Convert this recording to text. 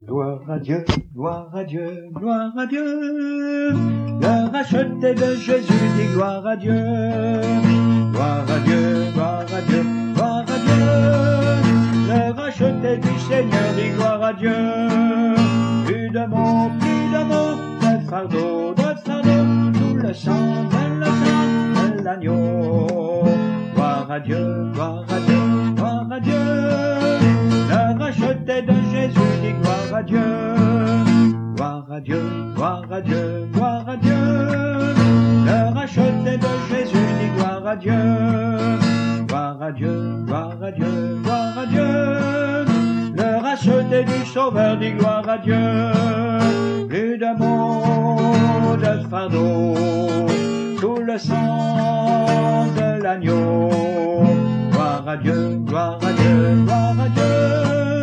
Gloire à Dieu, gloire à Dieu, gloire à Dieu. Le racheté de Jésus dit gloire à Dieu. Gloire à Dieu, gloire à Dieu, gloire à Dieu. Le racheté du Seigneur dit gloire à Dieu. Plus de mots, de fardeau, sous le sang de l'agneau. Gloire à Dieu, gloire à Dieu, gloire à Dieu. Le racheté de Jésus dit gloire à Dieu. Gloire à Dieu, gloire à Dieu, gloire à Dieu. Le racheté de Jésus dit gloire à Dieu. Gloire à Dieu, gloire à Dieu, gloire à Dieu. Le racheté du Sauveur dit gloire à Dieu. Plus de mots, de fardeau, sous le sang de l'agneau. Gloire à Dieu, gloire à Dieu, gloire à Dieu.